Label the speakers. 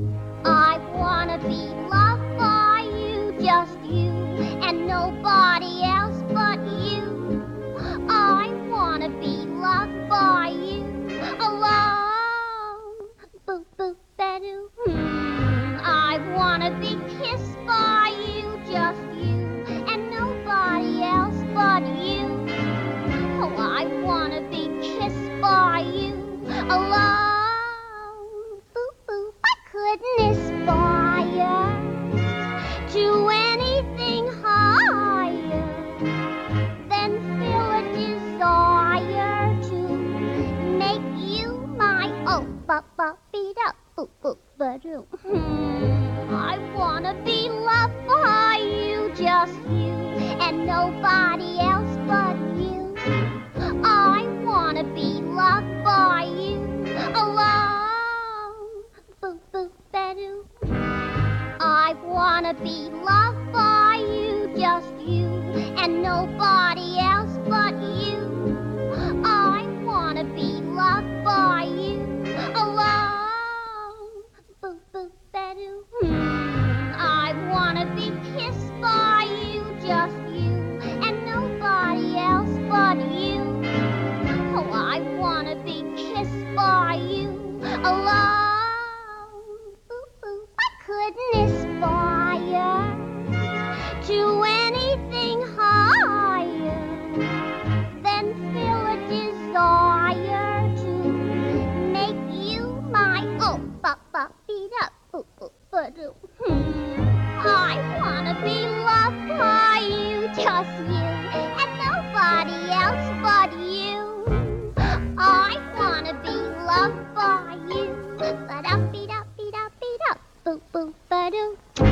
Speaker 1: I wanna be loved by you, just you, and nobody else but you. I wanna be loved by you alone. Boop boop ba-doo. I wanna be kissed by you, just you, and nobody else but you. Oh, I wanna be kissed by you alone. Boop boop. I couldn't aspire to anything higher than feel a desire to make you my beat up boop boop ba-doo. I wanna be loved by you, just you, and nobody else but you. I wanna be loved by you alone. Boop boop ba-doo. I wanna be loved by you, just you, and nobody else but you. I wanna be loved by you alone. Boop boop ba-doo. I wanna be kissed by you, just you, and nobody else but you. Oh, I wanna be kissed by you alone. Boop boop. I couldn't aspire to anything higher than feel a desire to make you my beat up boop boop ba-doo. I wanna be loved by you, just you, and nobody else but you. I wanna be loved by you. Ba-da-beat-up, beat-up, beat-up, boop boop ba-doo.